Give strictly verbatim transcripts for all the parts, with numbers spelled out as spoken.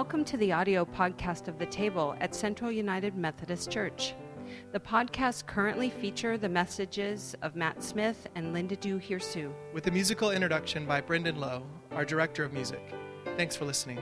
Welcome to the audio podcast of The Table at Central United Methodist Church. The podcasts currently feature the messages of Matt Smith and Linda Du Hirsu, with a musical introduction by Brendan Lowe, our director of music. Thanks for listening.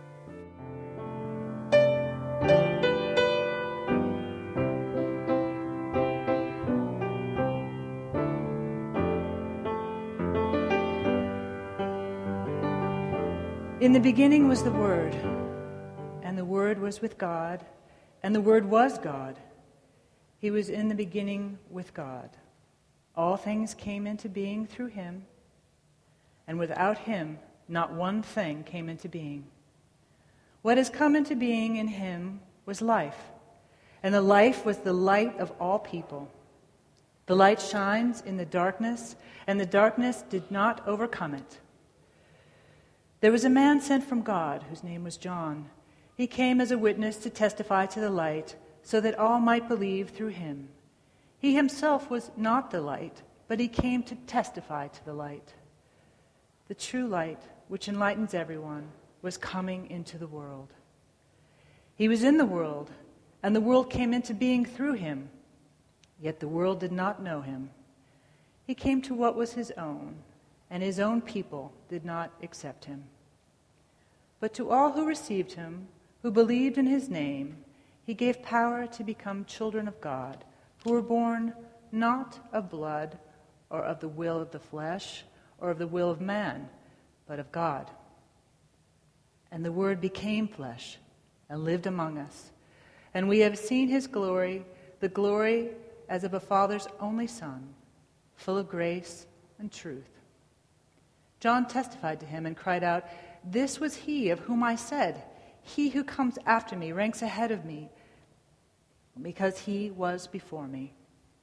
In the beginning was the Word, and the Word was with God, and the Word was God. He was in the beginning with God. All things came into being through him, and without him not one thing came into being. What has come into being in him was life, and the life was the light of all people. The light shines in the darkness, and the darkness did not overcome it. There was a man sent from God whose name was John. He came as a witness to testify to the light, so that all might believe through him. He himself was not the light, but he came to testify to the light. The true light, which enlightens everyone, was coming into the world. He was in the world, and the world came into being through him, yet the world did not know him. He came to what was his own, and his own people did not accept him. But to all who received him, who believed in his name, he gave power to become children of God, who were born not of blood, or of the will of the flesh, or of the will of man, but of God. And the Word became flesh and lived among us. And we have seen his glory, the glory as of a Father's only Son, full of grace and truth. John testified to him and cried out, "This was he of whom I said, 'He who comes after me ranks ahead of me, because he was before me.'"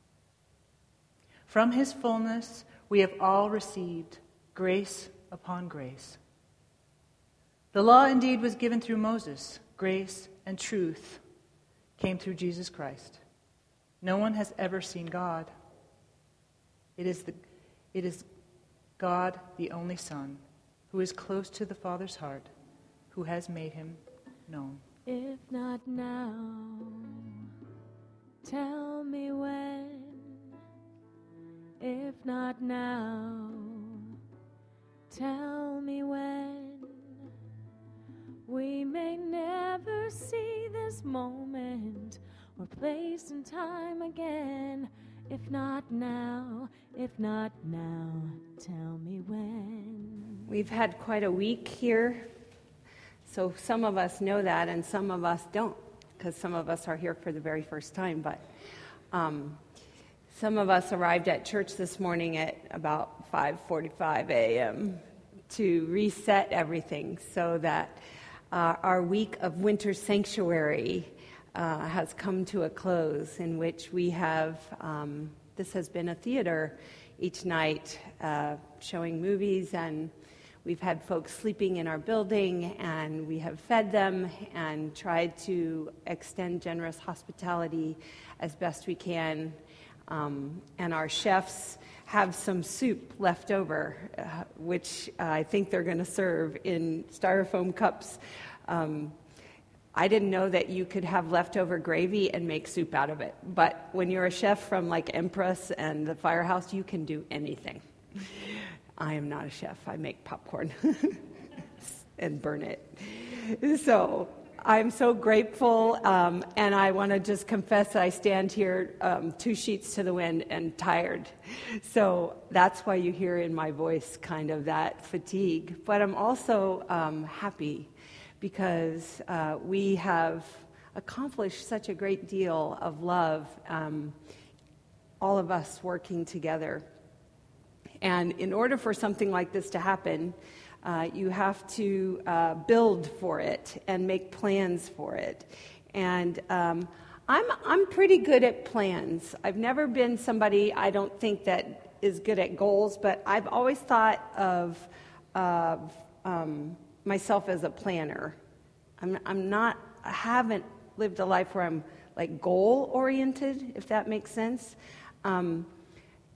From his fullness we have all received grace upon grace. The law indeed was given through Moses. Grace and truth came through Jesus Christ. No one has ever seen God. It is the, it is God, the only Son, who is close to the Father's heart, who has made him known. If not now, tell me when. If not now, tell me when. We may never see this moment or place and time again. If not now, if not now, tell me when. We've had quite a week here, so some of us know that and some of us don't, because some of us are here for the very first time. But um, some of us arrived at church this morning at about five forty-five a.m. to reset everything so that uh, our week of winter sanctuary Uh, has come to a close, in which we have, um, this has been a theater each night, uh, showing movies, and we've had folks sleeping in our building, and we have fed them and tried to extend generous hospitality as best we can. Um, and our chefs have some soup left over, uh, which uh, I think they're going to serve in styrofoam cups. Um, I didn't know that you could have leftover gravy and make soup out of it. But when you're a chef from like Empress and the Firehouse, you can do anything. I am not a chef. I make popcorn and burn it. So I'm so grateful, um, and I want to just confess that I stand here um, two sheets to the wind and tired. So that's why you hear in my voice kind of that fatigue. But I'm also um, happy, because uh, we have accomplished such a great deal of love, um, all of us working together. And in order for something like this to happen, uh, you have to uh, build for it and make plans for it. And um, I'm I'm pretty good at plans. I've never been somebody, I don't think, that is good at goals, but I've always thought of of um, myself as a planner. I'm I'm not I haven't lived a life where I'm like goal oriented, if that makes sense. Um,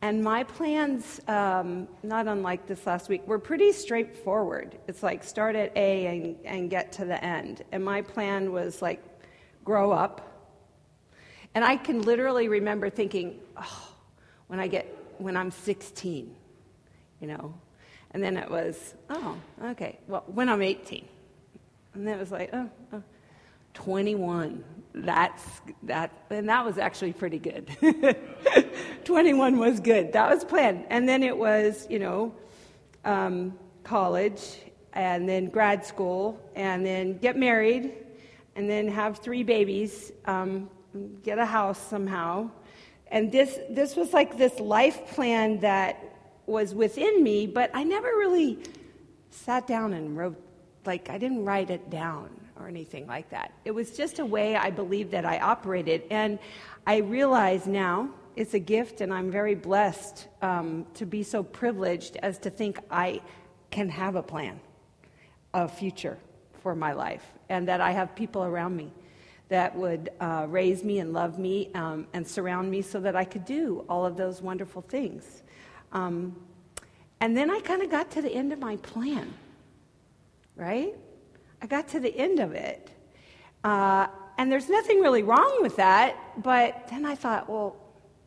And my plans, um, not unlike this last week, were pretty straightforward. It's like start at A and, and get to the end. And my plan was like grow up. And I can literally remember thinking, oh, when I get, when I'm sixteen, you know. And then it was, oh, okay, well, when I'm eighteen. And then it was like, oh, oh twenty-one. That's, that, and that was actually pretty good. twenty-one was good. That was planned. And then it was, you know, um, college, and then grad school, and then get married, and then have three babies, um, get a house somehow. And this this was like this life plan that was within me, but I never really sat down and wrote, like, I didn't write it down or anything like that. It was just a way I believed that I operated. And I realize now it's a gift, and I'm very blessed um, to be so privileged as to think I can have a plan, a future for my life, and that I have people around me that would uh, raise me and love me um, and surround me so that I could do all of those wonderful things. Um, and then I kind of got to the end of my plan, right? I got to the end of it. Uh, and there's nothing really wrong with that, but then I thought, well,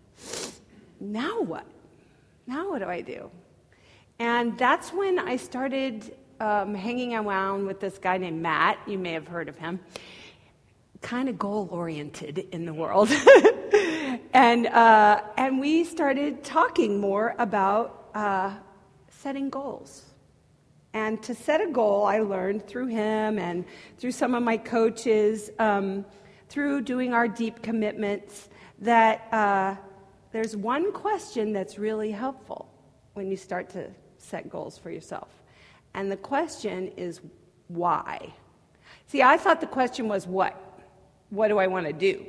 now what? Now what do I do? And that's when I started um, hanging around with this guy named Matt. You may have heard of him. Kind of goal-oriented in the world. and uh, and we started talking more about uh, setting goals. And to set a goal, I learned through him and through some of my coaches, um, through doing our deep commitments, that uh, there's one question that's really helpful when you start to set goals for yourself. And the question is, why? See, I thought the question was what? What do I want to do?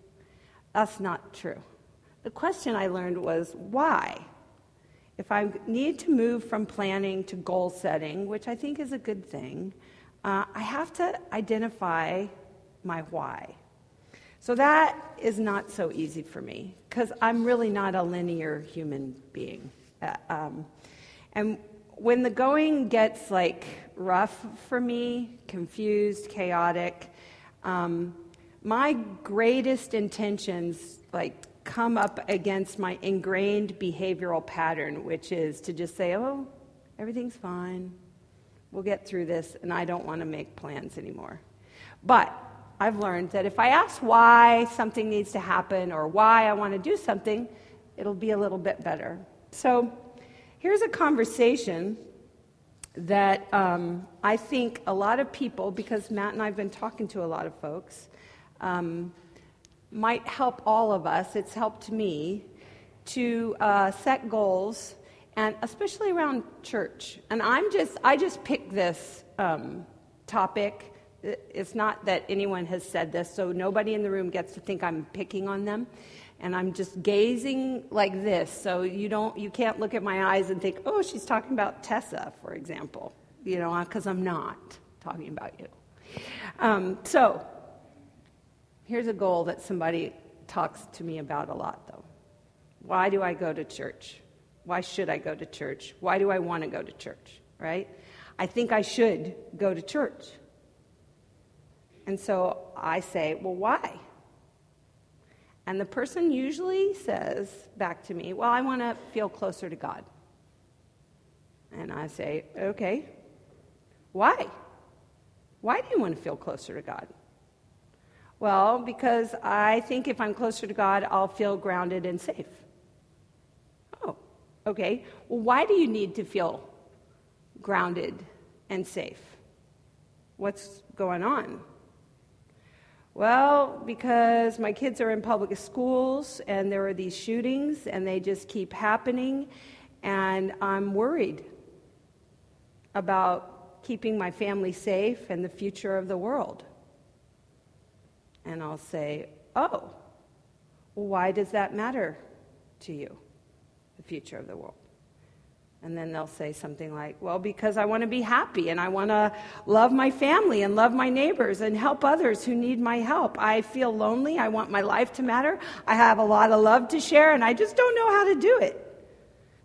That's not true. The question I learned was why? If I need to move from planning to goal setting, which I think is a good thing, uh, I have to identify my why. So that is not so easy for me, because I'm really not a linear human being. Uh, um, and when the going gets like rough for me, confused, chaotic, um, my greatest intentions like come up against my ingrained behavioral pattern, which is to just say, oh, everything's fine, we'll get through this, and I don't want to make plans anymore. But I've learned that if I ask why something needs to happen or why I want to do something, it'll be a little bit better. So here's a conversation that um, I think a lot of people, because Matt and I have been talking to a lot of folks, um, might help all of us. It's helped me to uh, set goals, and especially around church. And I'm just, I just picked this um, topic. It's not that anyone has said this, so nobody in the room gets to think I'm picking on them. And I'm just gazing like this, so you don't, you can't look at my eyes and think, oh, she's talking about Tessa, for example, you know, because I'm not talking about you. Um, so here's a goal that somebody talks to me about a lot, though. Why do I go to church? Why should I go to church? Why do I want to go to church, right? I think I should go to church. And so I say, well, why? And the person usually says back to me, well, I want to feel closer to God. And I say, okay, why? Why do you want to feel closer to God? Well, because I think if I'm closer to God, I'll feel grounded and safe. Oh, okay. Well, why do you need to feel grounded and safe? What's going on? Well, because my kids are in public schools, and there are these shootings, and they just keep happening, and I'm worried about keeping my family safe and the future of the world. And I'll say, oh, well, why does that matter to you, the future of the world? And then they'll say something like, well, because I want to be happy, and I want to love my family and love my neighbors and help others who need my help. I feel lonely. I want my life to matter. I have a lot of love to share, and I just don't know how to do it.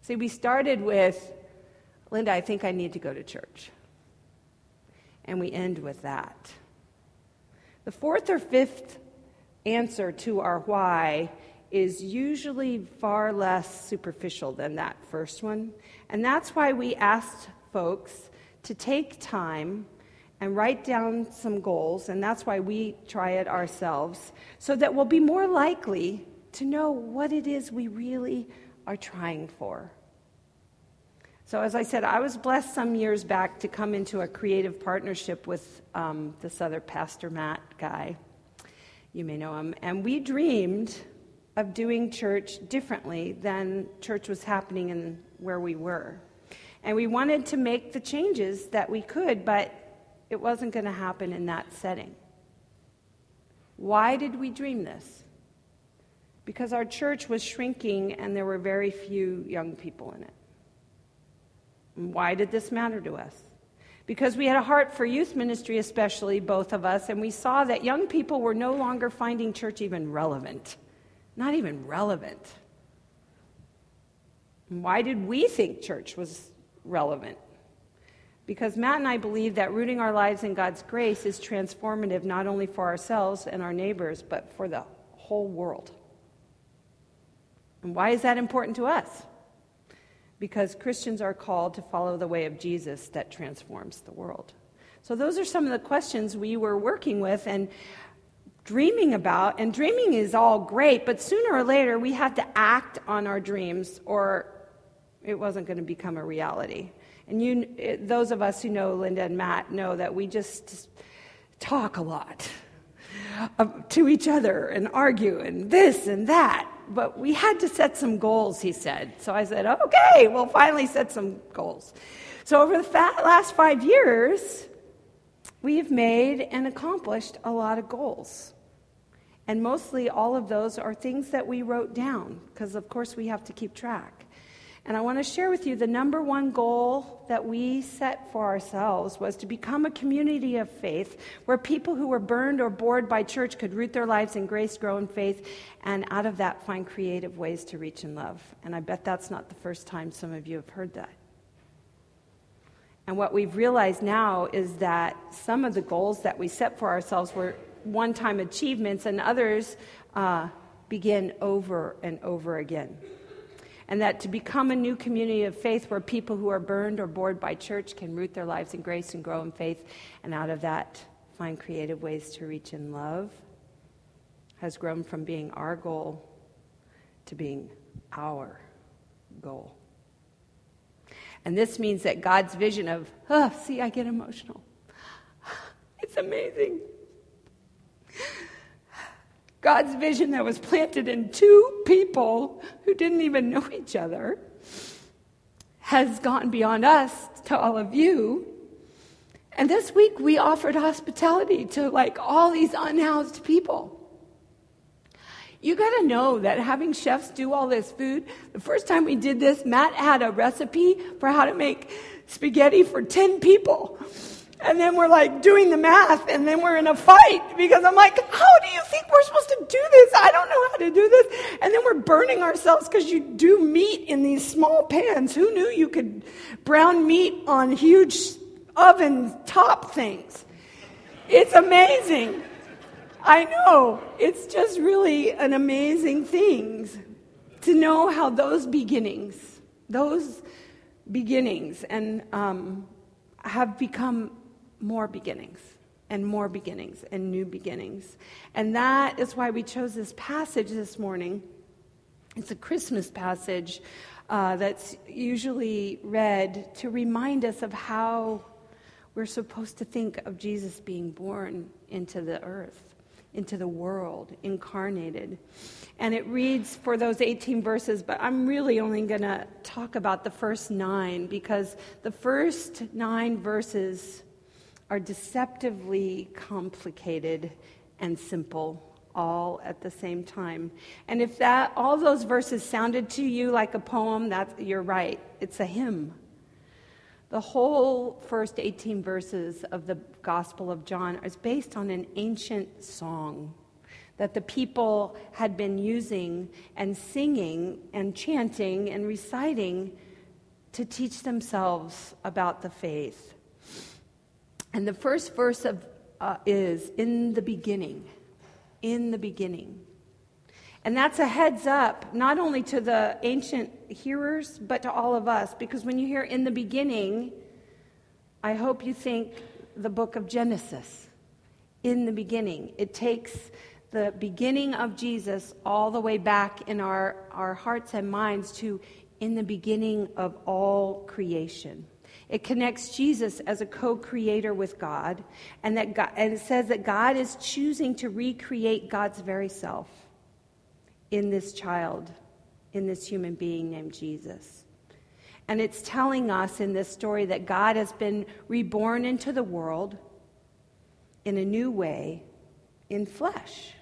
See, we started with, Linda, I think I need to go to church. And we end with that. The fourth or fifth answer to our why is usually far less superficial than that first one. And that's why we asked folks to take time and write down some goals, and that's why we try it ourselves, so that we'll be more likely to know what it is we really are trying for. So as I said, I was blessed some years back to come into a creative partnership with um, this other Pastor Matt guy. You may know him. And we dreamed of doing church differently than church was happening in where we were. And we wanted to make the changes that we could, but it wasn't going to happen in that setting. Why did we dream this? Because our church was shrinking and there were very few young people in it. And why did this matter to us? Because we had a heart for youth ministry, especially both of us, and we saw that young people were no longer finding church even relevant. Not even relevant. And why did we think church was relevant? Because Matt and I believe that rooting our lives in God's grace is transformative not only for ourselves and our neighbors, but for the whole world. And why is that important to us? Because Christians are called to follow the way of Jesus that transforms the world. So those are some of the questions we were working with and dreaming about. And dreaming is all great, but sooner or later we had to act on our dreams or it wasn't going to become a reality. And you, those of us who know Linda and Matt know that we just talk a lot uh, to each other and argue and this and that. But we had to set some goals, he said. So I said, okay, we'll finally set some goals. So over the fa- last five years, we have made and accomplished a lot of goals. And mostly all of those are things that we wrote down, because of course we have to keep track. And I want to share with you the number one goal that we set for ourselves was to become a community of faith where people who were burned or bored by church could root their lives in grace, grow in faith, and out of that find creative ways to reach and love. And I bet that's not the first time some of you have heard that. And what we've realized now is that some of the goals that we set for ourselves were one-time achievements and others uh, begin over and over again. And that to become a new community of faith where people who are burned or bored by church can root their lives in grace and grow in faith, and out of that find creative ways to reach in love, has grown from being our goal to being our goal. And this means that God's vision of, oh, see, I get emotional. It's amazing. God's vision that was planted in two people who didn't even know each other has gone beyond us to all of you. And this week we offered hospitality to like all these unhoused people. You got to know that having chefs do all this food, the first time we did this, Matt had a recipe for how to make spaghetti for ten people. And then we're like doing the math, and then we're in a fight because I'm like, how do you think we're supposed to do this? I don't know how to do this. And then we're burning ourselves because you do meat in these small pans. Who knew you could brown meat on huge oven top things? It's amazing. I know. It's just really an amazing thing to know how those beginnings, those beginnings, and um, have become more beginnings and more beginnings and new beginnings. And that is why we chose this passage this morning. It's a Christmas passage uh, that's usually read to remind us of how we're supposed to think of Jesus being born into the earth, into the world, incarnated. And it reads for those eighteen verses, but I'm really only going to talk about the first nine because the first nine verses are deceptively complicated and simple all at the same time. And if that all those verses sounded to you like a poem, that's, you're right. It's a hymn. The whole first eighteen verses of the Gospel of John is based on an ancient song that the people had been using and singing and chanting and reciting to teach themselves about the faith. And the first verse of uh, is, in the beginning, in the beginning. And that's a heads up, not only to the ancient hearers, but to all of us. Because when you hear in the beginning, I hope you think the book of Genesis. In the beginning. It takes the beginning of Jesus all the way back in our, our hearts and minds to in the beginning of all creation. It connects Jesus as a co-creator with God, and that God, and it says that God is choosing to recreate God's very self in this child, in this human being named Jesus. And it's telling us in this story that God has been reborn into the world in a new way, in flesh.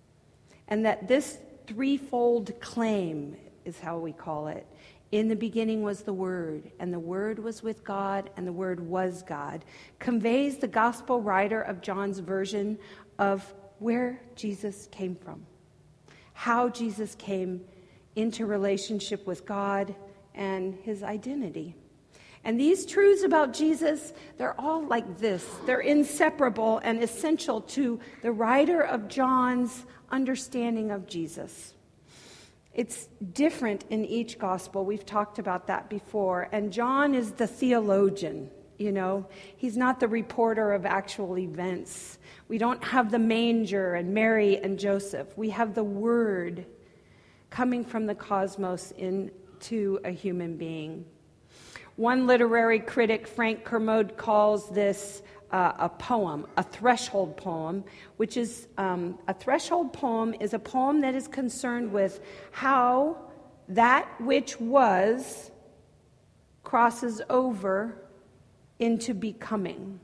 And that this threefold claim is how we call it. In the beginning was the Word, and the Word was with God, and the Word was God, conveys the gospel writer of John's version of where Jesus came from, how Jesus came into relationship with God and his identity. And these truths about Jesus, they're all like this. They're inseparable and essential to the writer of John's understanding of Jesus. It's different in each gospel. We've talked about that before. And John is the theologian, you know. He's not the reporter of actual events. We don't have the manger and Mary and Joseph. We have the Word coming from the cosmos into a human being. One literary critic, Frank Kermode, calls this uh, a poem, a threshold poem, which is um, a threshold poem is a poem that is concerned with how that which was crosses over into becoming.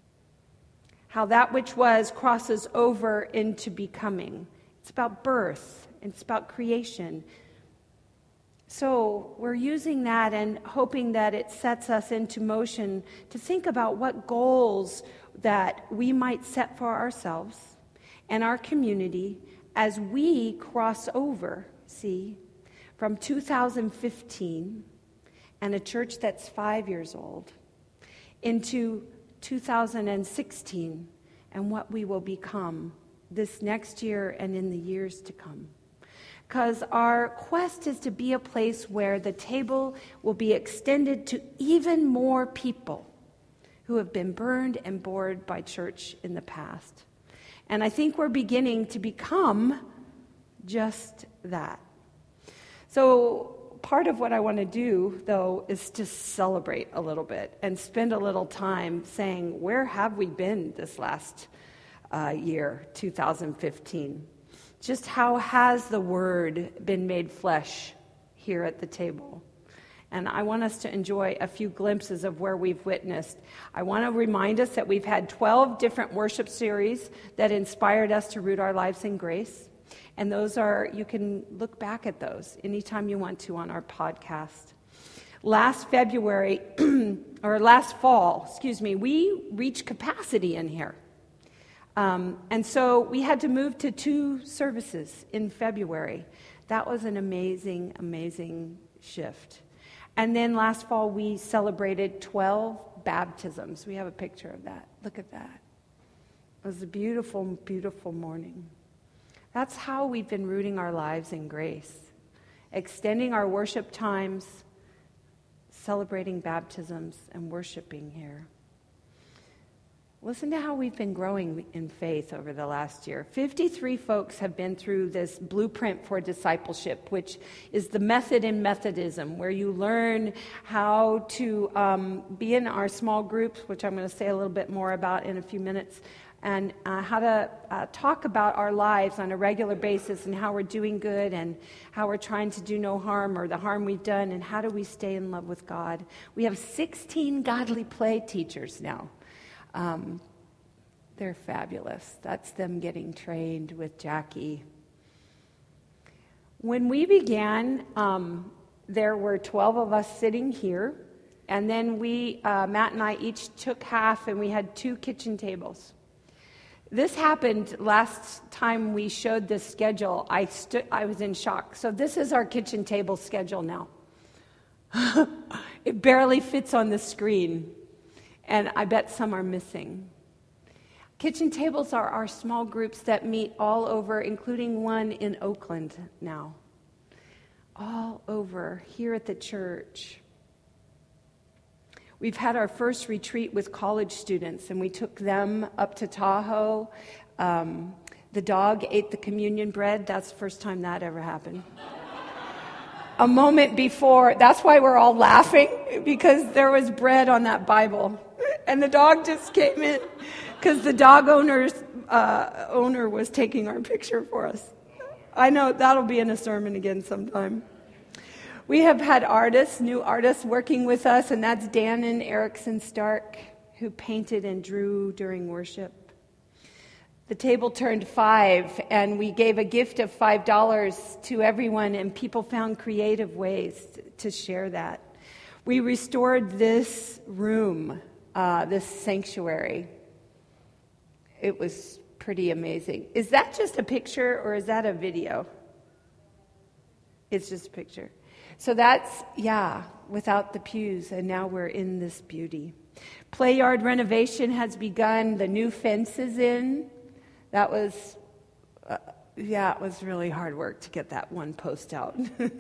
How that which was crosses over into becoming. It's about birth. It's about creation. So we're using that and hoping that it sets us into motion to think about what goals that we might set for ourselves and our community as we cross over, see, from two thousand fifteen and a church that's five years old into two thousand sixteen and what we will become this next year and in the years to come. Because our quest is to be a place where the table will be extended to even more people who have been burned and bored by church in the past. And I think we're beginning to become just that. So part of what I want to do, though, is to celebrate a little bit and spend a little time saying, where have we been this last uh, year, two thousand fifteen? Just how has the Word been made flesh here at the table? And I want us to enjoy a few glimpses of where we've witnessed. I want to remind us that we've had twelve different worship series that inspired us to root our lives in grace. And those are, you can look back at those anytime you want to on our podcast. Last February, or last fall, excuse me, we reached capacity in here. Um, and so we had to move to two services in February. That was an amazing, amazing shift. And then last fall, we celebrated twelve baptisms. We have a picture of that. Look at that. It was a beautiful, beautiful morning. That's how we've been rooting our lives in grace, extending our worship times, celebrating baptisms, and worshiping here. Listen to how we've been growing in faith over the last year. fifty-three folks have been through this blueprint for discipleship, which is the method in Methodism, where you learn how to um, be in our small groups, which I'm going to say a little bit more about in a few minutes, and uh, how to uh, talk about our lives on a regular basis and how we're doing good and how we're trying to do no harm or the harm we've done and how do we stay in love with God. We have sixteen godly play teachers now. Um, they're fabulous. That's them getting trained with Jackie. When we began, um, there were twelve of us sitting here, and then we, uh, Matt and I each took half, and we had two kitchen tables. This happened last time we showed this schedule. I stood, I was in shock. So this is our kitchen table schedule now. It barely fits on the screen, and I bet some are missing. Kitchen tables are our small groups that meet all over, including one in Oakland now. All over, here at the church. We've had our first retreat with college students, and we took them up to Tahoe. Um, the dog ate the communion bread. That's the first time that ever happened. A moment before, that's why we're all laughing, because there was bread on that Bible. And the dog just came in, because the dog owner's uh, owner was taking our picture for us. I know that'll be in a sermon again sometime. We have had artists, new artists working with us, and that's Dan and Erickson Stark, who painted and drew during worship. The table turned five, and we gave a gift of five dollars to everyone, and people found creative ways to share that. We restored this room, uh, this sanctuary. It was pretty amazing. Is that just a picture, or is that a video? It's just a picture. So that's, yeah, without the pews, and now we're in this beauty. Play yard renovation has begun. The new fence is in. That was, uh, yeah, it was really hard work to get that one post out.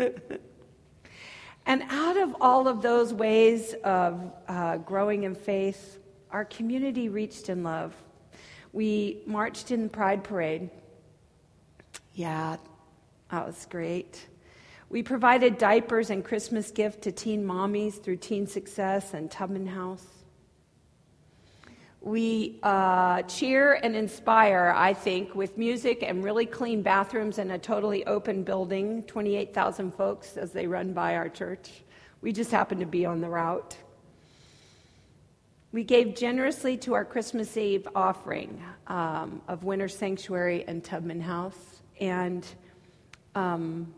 And out of all of those ways of uh, growing in faith, our community reached in love. We marched in the Pride Parade. Yeah, that was great. We provided diapers and Christmas gift to teen mommies through Teen Success and Tubman House. We uh, cheer and inspire, I think, with music and really clean bathrooms and a totally open building, twenty-eight thousand folks as they run by our church. We just happen to be on the route. We gave generously to our Christmas Eve offering um, of Winter Sanctuary and Tubman House. And um,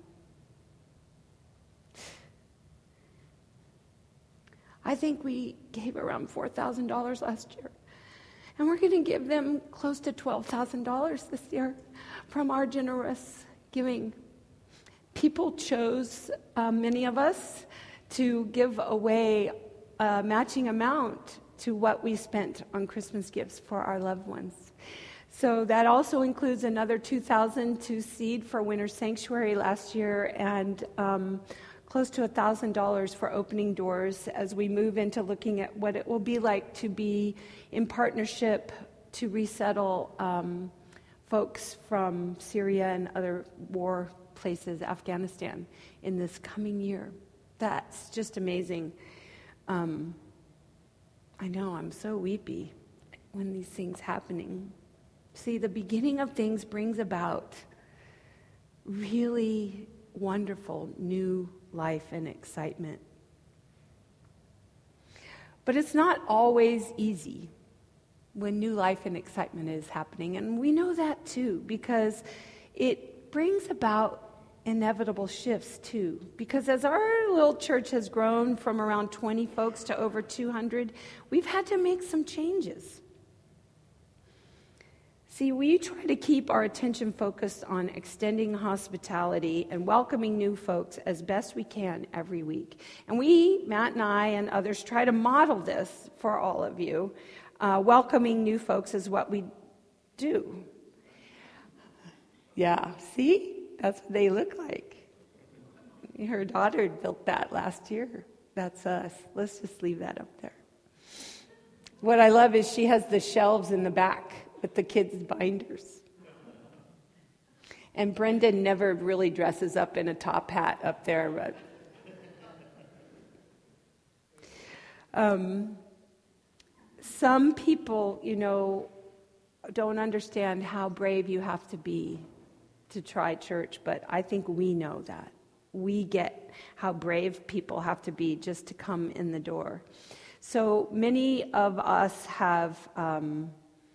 I think we gave around four thousand dollars last year. And we're going to give them close to twelve thousand dollars this year from our generous giving. People chose, uh, many of us, to give away a matching amount to what we spent on Christmas gifts for our loved ones. So that also includes another two thousand dollars to seed for Winter Sanctuary last year, and um, close to one thousand dollars for Opening Doors as we move into looking at what it will be like to be in partnership to resettle um, folks from Syria and other war places, Afghanistan, in this coming year. That's just amazing. Um, I know, I'm so weepy when these things happening. See, the beginning of things brings about really wonderful new life and excitement. But it's not always easy when new life and excitement is happening. And we know that too, because it brings about inevitable shifts too. Because as our little church has grown from around twenty folks to over two hundred, we've had to make some changes. See, we try to keep our attention focused on extending hospitality and welcoming new folks as best we can every week. And we, Matt and I and others, try to model this for all of you. Uh, welcoming new folks is what we do. Yeah, see? That's what they look like. Her daughter built that last year. That's us. Let's just leave that up there. What I love is she has the shelves in the back with the kids' binders. And Brendan never really dresses up in a top hat up there. But um, some people, you know, don't understand how brave you have to be to try church, but I think we know that. We get how brave people have to be just to come in the door. So many of us have... Um,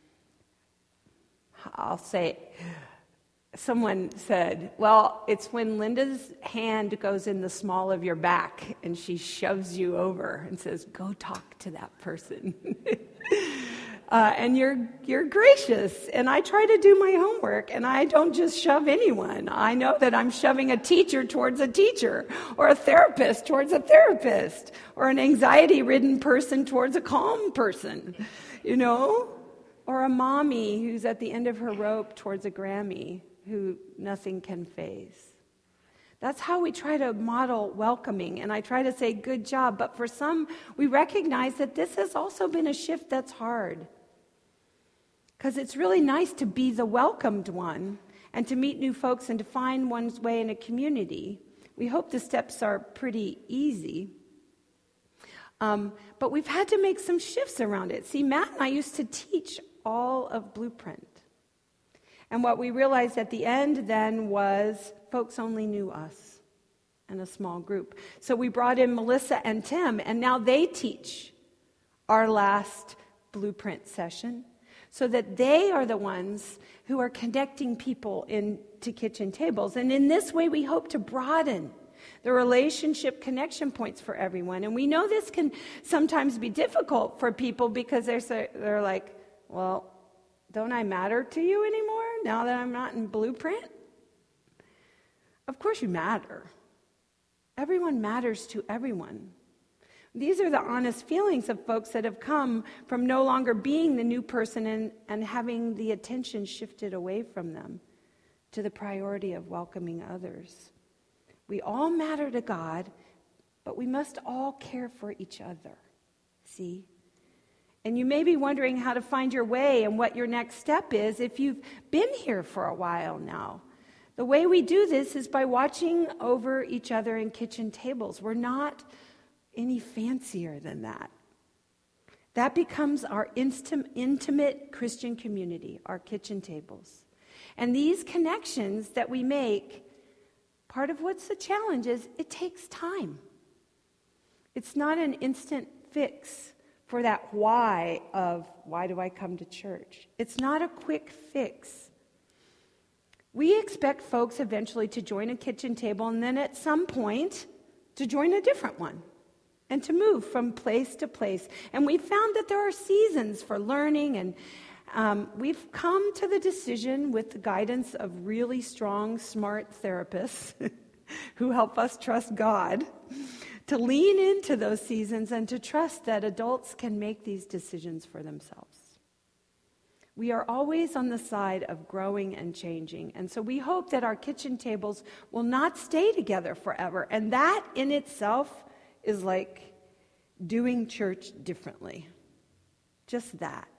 I'll say, someone said, well, it's when Linda's hand goes in the small of your back and she shoves you over and says, go talk to that person. Uh, and you're you're gracious, and I try to do my homework, and I don't just shove anyone. I know that I'm shoving a teacher towards a teacher, or a therapist towards a therapist, or an anxiety-ridden person towards a calm person, you know, or a mommy who's at the end of her rope towards a Grammy who nothing can faze. That's how we try to model welcoming, and I try to say, good job. But for some, we recognize that this has also been a shift that's hard. Because it's really nice to be the welcomed one and to meet new folks and to find one's way in a community. We hope the steps are pretty easy. Um, but we've had to make some shifts around it. See, Matt and I used to teach all of Blueprint. And what we realized at the end then was folks only knew us and a small group. So we brought in Melissa and Tim, and now they teach our last Blueprint session, so that they are the ones who are connecting people into kitchen tables. And in this way, we hope to broaden the relationship connection points for everyone. And we know this can sometimes be difficult for people because they're, so, they're like, well, don't I matter to you anymore now that I'm not in Blueprint? Of course you matter. Everyone matters to everyone. These are the honest feelings of folks that have come from no longer being the new person and, and having the attention shifted away from them to the priority of welcoming others. We all matter to God, but we must all care for each other. See? And you may be wondering how to find your way and what your next step is if you've been here for a while now. The way we do this is by watching over each other in kitchen tables. We're not any fancier than that. That becomes our instim- intimate Christian community, our kitchen tables. And these connections that we make, part of what's the challenge is it takes time. It's not an instant fix for that why of why do I come to church. It's not a quick fix. We expect folks eventually to join a kitchen table and then at some point to join a different one, and to move from place to place. And we've found that there are seasons for learning, and um, we've come to the decision with the guidance of really strong, smart therapists who help us trust God to lean into those seasons and to trust that adults can make these decisions for themselves. We are always on the side of growing and changing, and so we hope that our kitchen tables will not stay together forever, and that in itself is like doing church differently. Just that.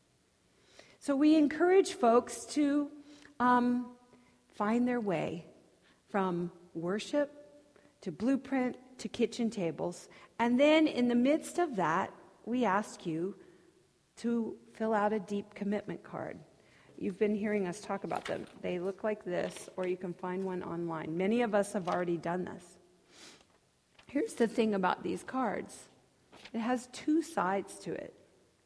So we encourage folks to um, find their way from worship to Blueprint to kitchen tables. And then in the midst of that, we ask you to fill out a deep commitment card. You've been hearing us talk about them. They look like this, or you can find one online. Many of us have already done this. Here's the thing about these cards. It has two sides to it.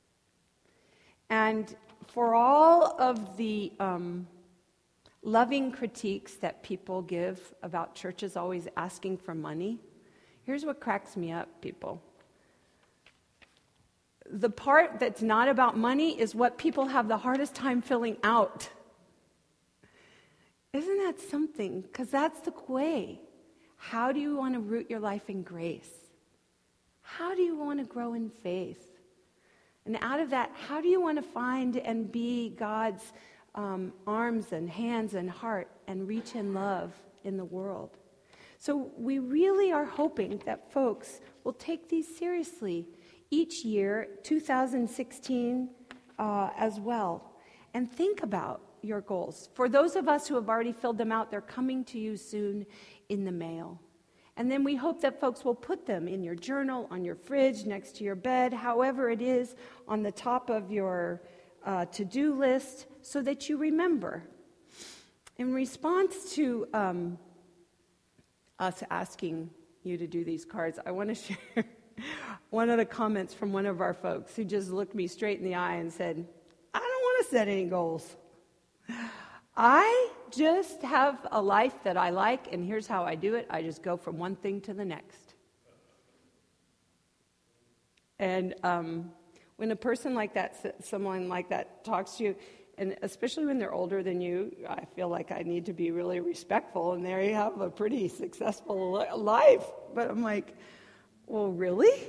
And for all of the um, loving critiques that people give about churches always asking for money, here's what cracks me up, people. The part that's not about money is what people have the hardest time filling out. Isn't that something? Because that's the way. How do you want to root your life in grace? How do you want to grow in faith? And out of that, how do you want to find and be God's um, arms and hands and heart and reach in love in the world? So we really are hoping that folks will take these seriously each year, two thousand sixteen uh, as well, and think about your goals. For those of us who have already filled them out, they're coming to you soon in the mail. And then we hope that folks will put them in your journal, on your fridge, next to your bed, however it is, on the top of your uh, to-do list, so that you remember. In response to um, us asking you to do these cards, I want to share one of the comments from one of our folks who just looked me straight in the eye and said, I don't want to set any goals. I just have a life that I like, and here's how I do it. I just go from one thing to the next. And um, When a person like that, someone like that talks to you, and especially when they're older than you, I feel like I need to be really respectful, and they have a pretty successful life. But I'm like, well, really?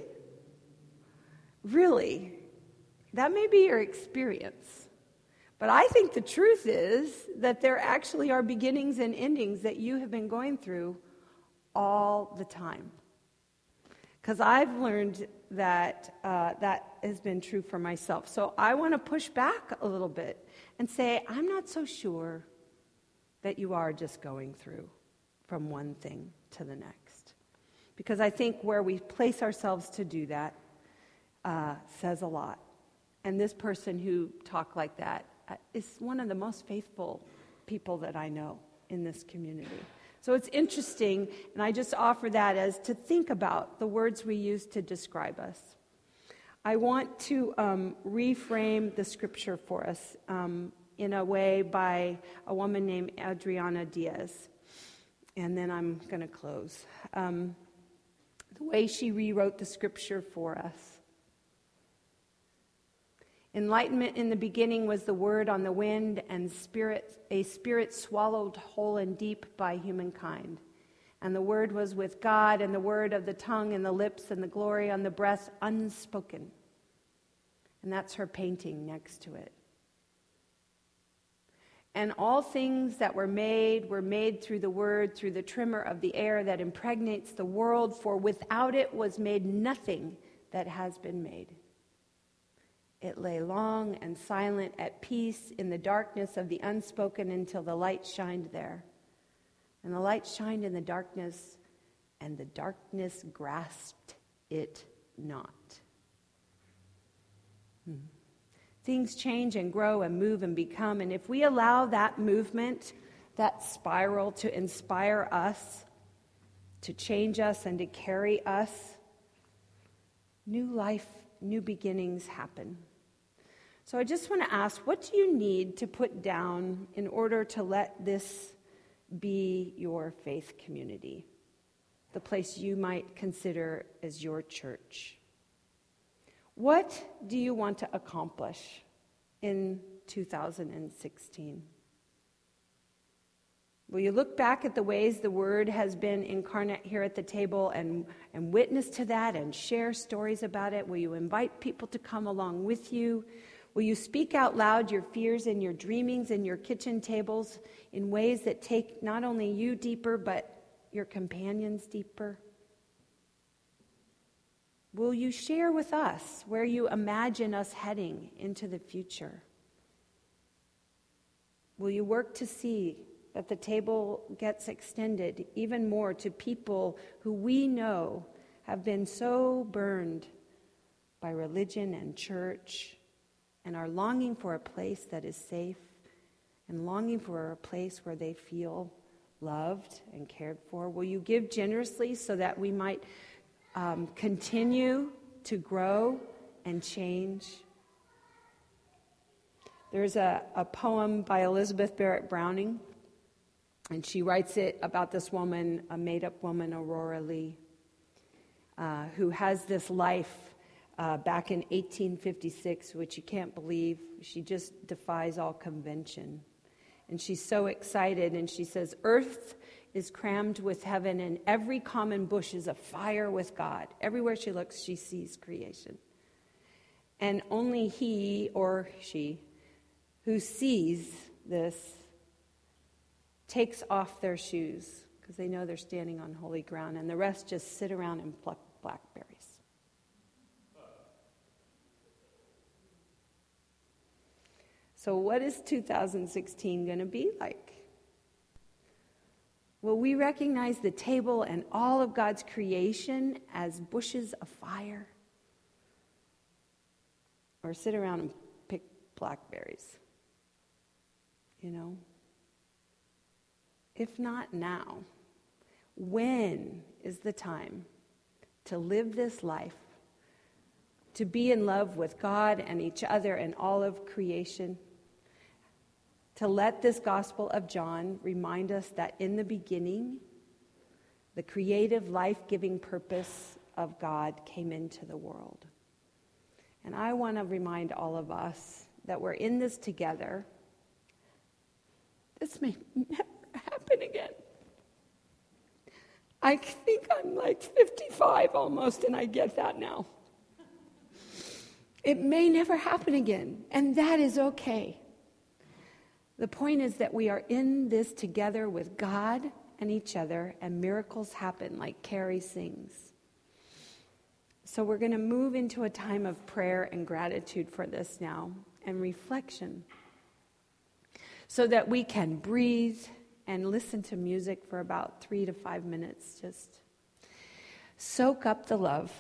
Really? That may be your experience. But I think the truth is that there actually are beginnings and endings that you have been going through all the time. Because I've learned that uh, that has been true for myself. So I want to push back a little bit and say, I'm not so sure that you are just going through from one thing to the next. Because I think where we place ourselves to do that uh, says a lot. And this person who talked like that uh, is one of the most faithful people that I know in this community. So it's interesting, and I just offer that as to think about the words we use to describe us. I want to um, reframe the scripture for us um, in a way by a woman named Adriana Diaz. And then I'm going to close. Um, the way she rewrote the scripture for us. Enlightenment in the beginning was the word on the wind, and spirit, a spirit swallowed whole and deep by humankind. And the word was with God, and the word of the tongue and the lips and the glory on the breath unspoken. And that's her painting next to it. And all things that were made were made through the word, through the tremor of the air that impregnates the world, for without it was made nothing that has been made. It lay long and silent at peace in the darkness of the unspoken until the light shined there. And the light shined in the darkness, and the darkness grasped it not. Hmm. Things change and grow and move and become, and if we allow that movement, that spiral to inspire us, to change us and to carry us, new life, new beginnings happen. So I just want to ask, what do you need to put down in order to let this be your faith community, the place you might consider as your church? What do you want to accomplish in two thousand sixteen? Will you look back at the ways the Word has been incarnate here at the table and, and witness to that and share stories about it? Will you invite people to come along with you? Will you speak out loud your fears and your dreamings and your kitchen tables in ways that take not only you deeper, but your companions deeper? Will you share with us where you imagine us heading into the future? Will you work to see that the table gets extended even more to people who we know have been so burned by religion and church, and are longing for a place that is safe, and longing for a place where they feel loved and cared for? Will you give generously so that we might um, continue to grow and change? There's a, a poem by Elizabeth Barrett Browning, and she writes it about this woman, a made-up woman, Aurora Lee, uh, who has this life Uh, back in eighteen fifty-six, which you can't believe. She just defies all convention. And she's so excited, and she says, "Earth is crammed with heaven, and every common bush is afire with God." Everywhere she looks, she sees creation. And only he or she who sees this takes off their shoes, because they know they're standing on holy ground, and the rest just sit around and pluck blackberries. So what is two thousand sixteen going to be like? Will we recognize the table and all of God's creation as bushes of fire? Or sit around and pick blackberries? You know? If not now, when is the time to live this life, to be in love with God and each other and all of creation? To let this Gospel of John remind us that in the beginning, the creative, life-giving purpose of God came into the world. And I want to remind all of us that we're in this together. This may never happen again. I think I'm like fifty-five almost, and I get that now. It may never happen again, and that is okay. The point is that we are in this together with God and each other, and miracles happen, like Carrie sings. So we're going to move into a time of prayer and gratitude for this now, and reflection, so that we can breathe and listen to music for about three to five minutes. Just soak up the love.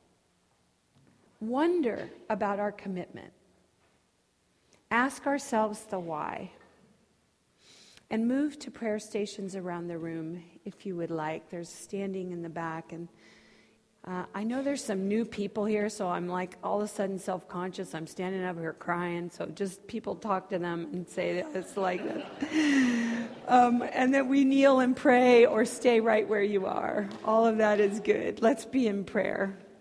Wonder about our commitment. Ask ourselves the why. And move to prayer stations around the room if you would like. There's standing in the back. And uh, I know there's some new people here, so I'm like all of a sudden self-conscious. I'm standing up here crying. So just people talk to them and say that it's like that. Um, and that we kneel and pray or stay right where you are. All of that is good. Let's be in prayer.